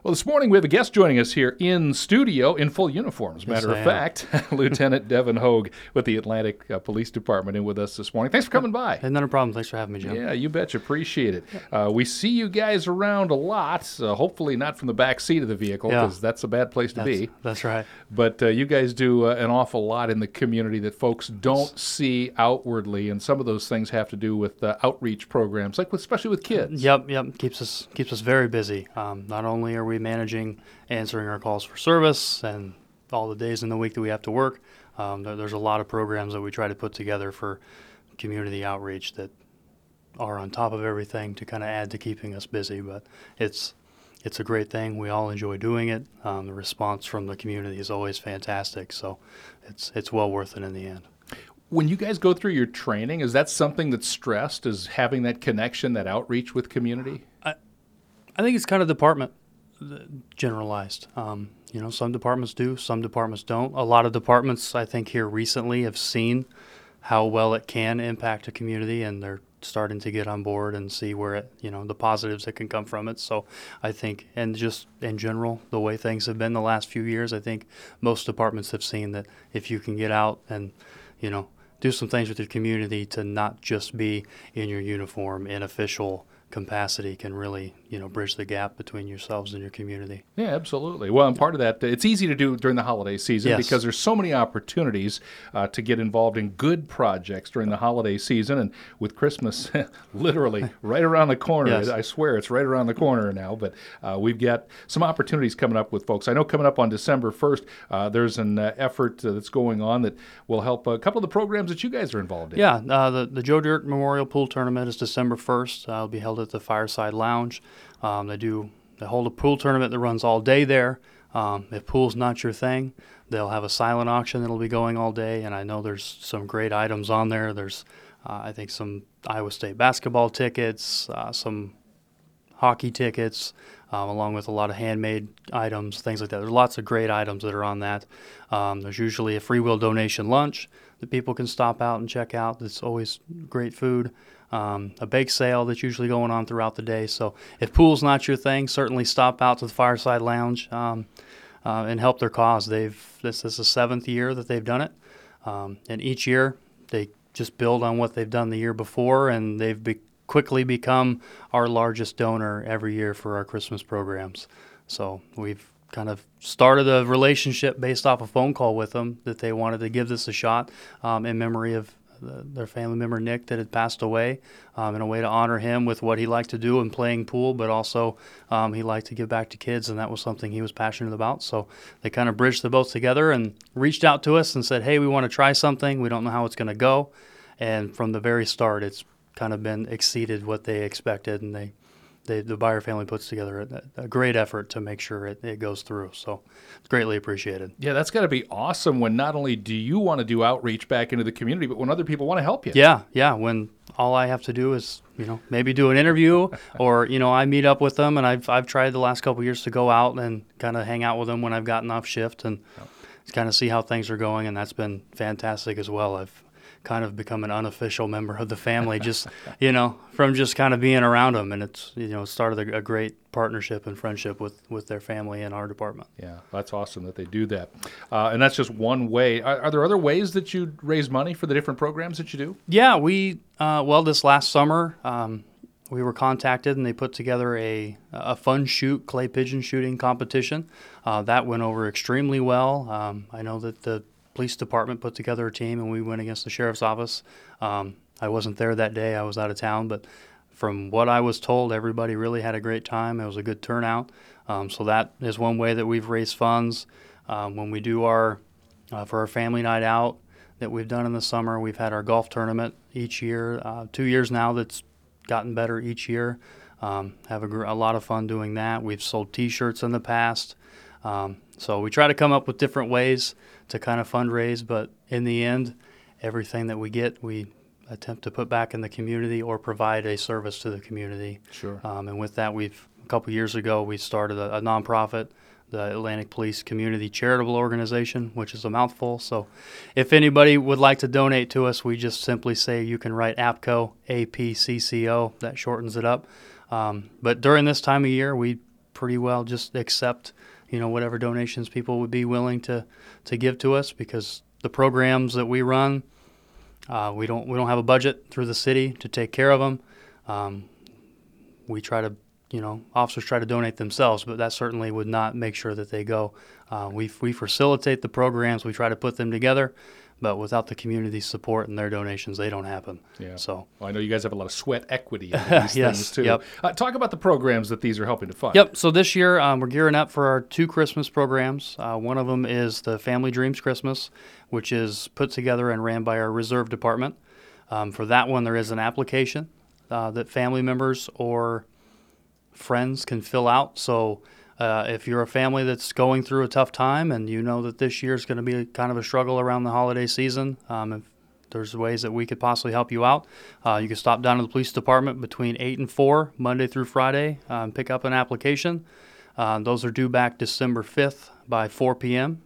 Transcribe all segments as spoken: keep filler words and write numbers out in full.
Well, this morning we have a guest joining us here in studio in full uniform, as a matter Yes, of I fact. Lieutenant Devin Hogue with the Atlantic uh, Police Department in with us this morning. Thanks for coming by. Hey, not a problem. Thanks for having me, Jim. Yeah, you betcha. Appreciate it. Uh, we see you guys around a lot, uh, hopefully not from the back seat of the vehicle, Yeah. because that's a bad place to That's, be. that's right. But uh, you guys do uh, an awful lot in the community that folks don't see outwardly, and some of those things have to do with uh, outreach programs, like with, especially with kids. Yep, yep. Keeps us keeps us very busy. Um, not only are we managing answering our calls for service and all the days in the week that we have to work, um, there, there's a lot of programs that we try to put together for community outreach that are on top of everything to kind of add to keeping us busy. But it's it's a great thing. We all enjoy doing it. Um, the response from the community is always fantastic. So it's it's well worth it in the end. When you guys go through your training, is that something that's stressed, is having that connection, that outreach with community? I think it's kind of department generalized. Um, you know, some departments do, some departments don't. A lot of departments, I think, here recently have seen how well it can impact a community, and they're starting to get on board and see where it, you know, the positives that can come from it. So I think, and just in general, the way things have been the last few years, I think most departments have seen that if you can get out and, you know, do some things with your community to not just be in your uniform in official capacity can really, you know, bridge the gap between yourselves and your community. Yeah, absolutely. Well, and part of that, it's easy to do during the holiday season Yes. because there's so many opportunities uh, to get involved in good projects during the holiday season. And with Christmas literally right around the corner, Yes. I swear it's right around the corner now, but uh, we've got some opportunities coming up with folks. I know coming up on December first, uh, there's an uh, effort uh, that's going on that will help a couple of the programs that you guys are involved in. Yeah, uh, the, the Joe Dirt Memorial Pool Tournament is December first. Uh, it'll be held at the Fireside Lounge. Um, they do they hold a pool tournament that runs all day there. Um, if pool's not your thing, they'll have a silent auction that'll be going all day, and I know there's some great items on there. There's, uh, I think, some Iowa State basketball tickets, uh, some hockey tickets, um, along with a lot of handmade items, things like that. There's lots of great items that are on that. Um, there's usually a free will donation lunch that people can stop out and check out. That's always great food. Um, a bake sale that's usually going on throughout the day. So if pool's not your thing, certainly stop out to the Fireside Lounge um, uh, and help their cause. They've this is the seventh year that they've done it, um, and each year they just build on what they've done the year before, and they've be- quickly become our largest donor every year for our Christmas programs. So we've kind of started a relationship based off a phone call with them that they wanted to give this a shot um, in memory of the, their family member Nick that had passed away, um, in a way to honor him with what he liked to do in playing pool, but also um, he liked to give back to kids, and that was something he was passionate about. So they kind of bridged the both together and reached out to us and said, hey, we want to try something. We don't know how it's going to go. And from the very start, it's kind of been exceeded what they expected, and they They, the Byer family puts together a, a great effort to make sure it, it goes through. So it's greatly appreciated. Yeah, that's got to be awesome when not only do you want to do outreach back into the community, but when other people want to help you. Yeah, yeah. When all I have to do is, you know, maybe do an interview or, you know, I meet up with them, and I've I've tried the last couple of years to go out and kind of hang out with them when I've gotten off shift and Yep. kind of see how things are going, and that's been fantastic as well. I've kind of become an unofficial member of the family, just, you know, from just kind of being around them. And it's, you know, started a, a great partnership and friendship with, with their family and our department. Yeah, that's awesome that they do that. Uh, and that's just one way. Are, are there other ways that you raise money for the different programs that you do? Yeah, we, uh, well, this last summer, um, we were contacted and they put together a, a fun shoot, clay pigeon shooting competition. Uh, that went over extremely well. Um, I know that the police department put together a team and we went against the sheriff's office. Um, I wasn't there that day. I was out of town, but from what I was told, everybody really had a great time. It was a good turnout. Um, so that is one way that we've raised funds. Um, when we do our, uh, for our family night out that we've done in the summer, we've had our golf tournament each year, uh, two years now that's gotten better each year. Um, have a, gr- a lot of fun doing that. We've sold T-shirts in the past. Um, so we try to come up with different ways to kind of fundraise, but in the end, everything that we get, we attempt to put back in the community or provide a service to the community. Sure. Um, and with that, we've a couple years ago, we started a, a nonprofit, the Atlantic Police Community Charitable Organization, which is a mouthful. So if anybody would like to donate to us, we just simply say you can write APCO, A P C C O. That shortens it up. Um, but during this time of year, we pretty well just accept, you know, whatever donations people would be willing to, to give to us, because the programs that we run, uh, we don't we don't have a budget through the city to take care of them. Um, we try to, you know, officers try to donate themselves, but that certainly would not make sure that they go. Uh, we we facilitate the programs, we try to put them together, but without the community support and their donations, they don't happen. Yeah. So, well, I know you guys have a lot of sweat equity in these yes, things too. Yep. Uh, talk about the programs that these are helping to fund. Yep. So this year um, we're gearing up for our two Christmas programs. Uh, one of them is the Family Dreams Christmas, which is put together and ran by our Reserve Department. Um, for that one, there is an application uh, that family members or friends can fill out. So uh, if you're a family that's going through a tough time and you know that this year is going to be kind of a struggle around the holiday season, um, if there's ways that we could possibly help you out, uh, you can stop down to the police department between eight and four, Monday through Friday, uh, and pick up an application. Uh, those are due back December fifth by four p.m.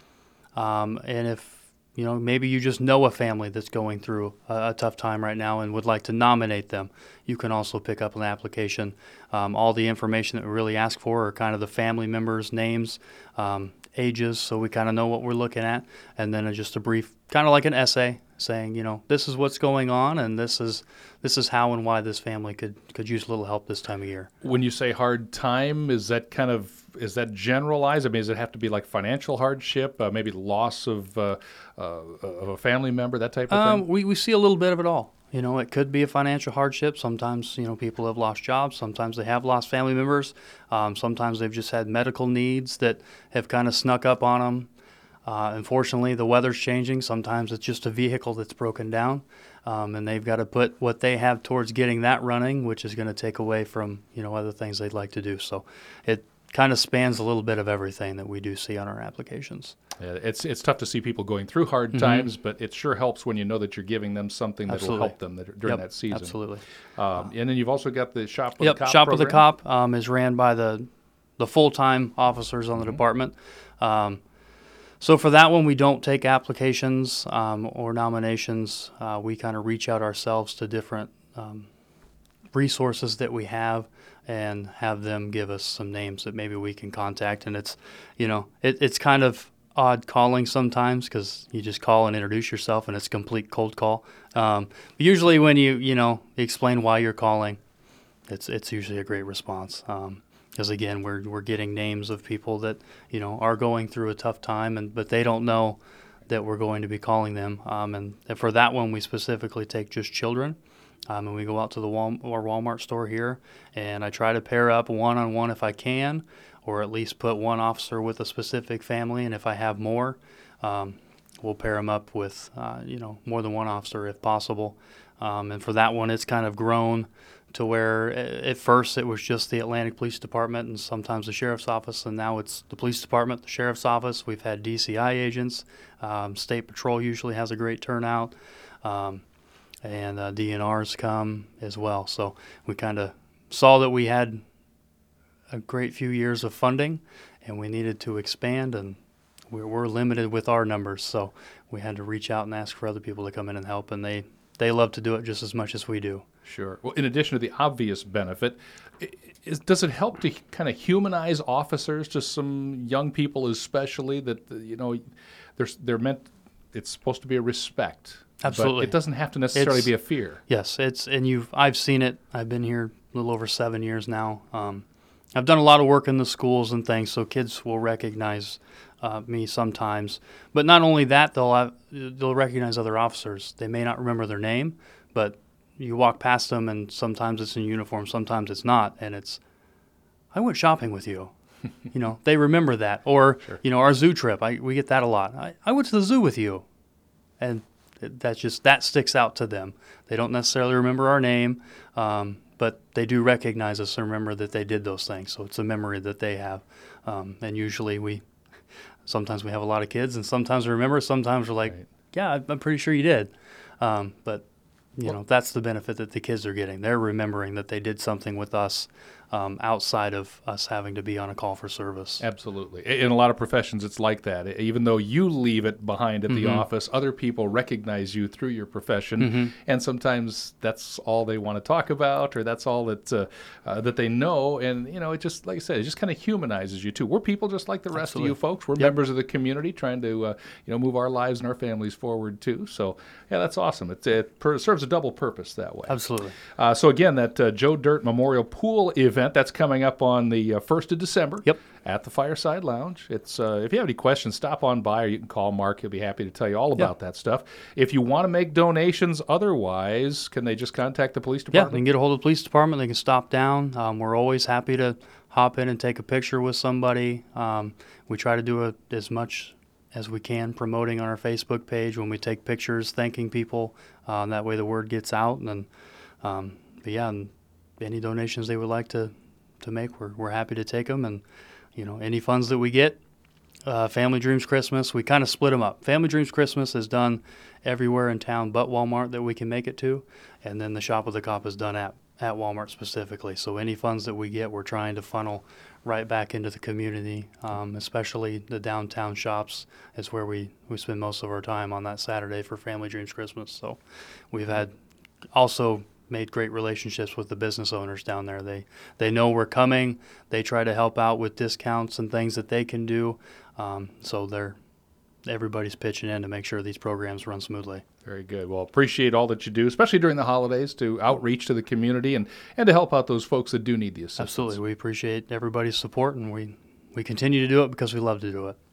Um, and if you know, maybe you just know a family that's going through a, a tough time right now and would like to nominate them, you can also pick up an application. Um, all the information that we really ask for are kind of the family members' names, um, ages, so we kind of know what we're looking at, and then just a brief, kind of like an essay saying, you know, this is what's going on, and this is this is how and why this family could could use a little help this time of year. When you say hard time, is that kind of is that generalized? I mean, does it have to be like financial hardship, uh, maybe loss of uh, uh, of a family member, that type of Um, thing? we we see a little bit of it all. You know, it could be a financial hardship. Sometimes, you know, people have lost jobs. Sometimes they have lost family members. Um, sometimes they've just had medical needs that have kind of snuck up on them. Uh, unfortunately, the weather's changing. Sometimes it's just a vehicle that's broken down, um, and they've got to put what they have towards getting that running, which is going to take away from, you know, other things they'd like to do. So it kind of spans a little bit of everything that we do see on our applications. Yeah, it's it's tough to see people going through hard Mm-hmm. times, but it sure helps when you know that you're giving them something that Absolutely. will help them that, during Yep, that season. Absolutely. Um, and then you've also got the Shop with Yep, the Cop Shop with the program. Cop um, is ran by the the full-time officers on the department. Um, so for that one, we don't take applications um, or nominations. Uh, we kind of reach out ourselves to different um, resources that we have and have them give us some names that maybe we can contact. And it's, you know, it, it's kind of odd calling sometimes because you just call and introduce yourself and it's a complete cold call. Um, usually when you, you know, explain why you're calling, it's it's usually a great response. Um, because again, we're we're getting names of people that, you know, are going through a tough time, and but they don't know that we're going to be calling them. Um, and for that one, we specifically take just children, um, and we go out to the Wal- or Walmart store here, and I try to pair up one on one if I can, or at least put one officer with a specific family, and if I have more, um, we'll pair them up with uh, you know, more than one officer if possible. Um, and for that one, it's kind of grown to where at first it was just the Atlantic Police Department and sometimes the Sheriff's Office, and now it's the Police Department, the Sheriff's Office. We've had D C I agents. Um, State Patrol usually has a great turnout, um, and uh, D N Rs come as well. So we kind of saw that we had a great few years of funding, and we needed to expand, and we we're limited with our numbers, so we had to reach out and ask for other people to come in and help, and they, they love to do it just as much as we do. Sure. Well, in addition to the obvious benefit, i- is, does it help to kind of humanize officers to some young people, especially that uh, you know, they're they're meant. It's supposed to be a respect. Absolutely. But it doesn't have to necessarily It's- be a fear. Yes, it's and you've I've seen it. I've been here a little over seven years now. Um, I've done a lot of work in the schools and things, so kids will recognize uh, me sometimes. But not only that, they'll have, they'll recognize other officers. They may not remember their name, but you walk past them, and sometimes it's in uniform, sometimes it's not, and it's, I went shopping with you. You know, they remember that. Or, Sure. you know, our zoo trip, I, we get that a lot. I, I went to the zoo with you. And it- that's just, that sticks out to them. They don't necessarily remember our name, um, but they do recognize us and remember that they did those things. So it's a memory that they have. Um, and usually we, sometimes we have a lot of kids, and sometimes we remember, sometimes we're like, Right. yeah, I'm- I'm pretty sure you did. Um, but, you Well- know, that's the benefit that the kids are getting. They're remembering that they did something with us um, outside of us having to be on a call for service. Absolutely. In a lot of professions, it's like that. Even though you leave it behind at the Mm-hmm. office, other people recognize you through your profession, Mm-hmm. and sometimes that's all they want to talk about, or that's all that uh, uh, that they know. And you know, it just, like I said, it just kind of humanizes you too. We're people just like the rest Absolutely. of you folks. We're Yep. members of the community, trying to uh, you know move our lives and our families forward too. So yeah, that's awesome. It, it per- serves a double purpose that way. Absolutely. Uh, so again, that uh, Joe Dirt Memorial Pool event, that's coming up on the uh, first of December. Yep. At the Fireside Lounge. It's uh, if you have any questions, stop on by, or you can call Mark. He'll be happy to tell you all about that stuff. If you want to make donations otherwise, can they just contact the police Yeah, they department? can get a hold of the police department. They can stop down. Um, we're always happy to hop in and take a picture with somebody. Um, we try to do it as much as we can, promoting on our Facebook page when we take pictures, thanking people. Um, that way the word gets out. And then, um, but yeah, and any donations they would like to, to make, we're, we're happy to take them. And, you know, any funds that we get, uh, Family Dreams Christmas, we kind of split them up. Family Dreams Christmas is done everywhere in town but Walmart that we can make it to. And then the Shop with the Cop is done at, at Walmart specifically. So any funds that we get, we're trying to funnel right back into the community, um, especially the downtown shops is where we, we spend most of our time on that Saturday for Family Dreams Christmas. So we've had also made great relationships with the business owners down there. They they know we're coming. They try to help out with discounts and things that they can do. Um, so they're everybody's pitching in to make sure these programs run smoothly. Very good. Well, appreciate all that you do, especially during the holidays, to outreach to the community and, and to help out those folks that do need the assistance. Absolutely. We appreciate everybody's support, and we, we continue to do it because we love to do it.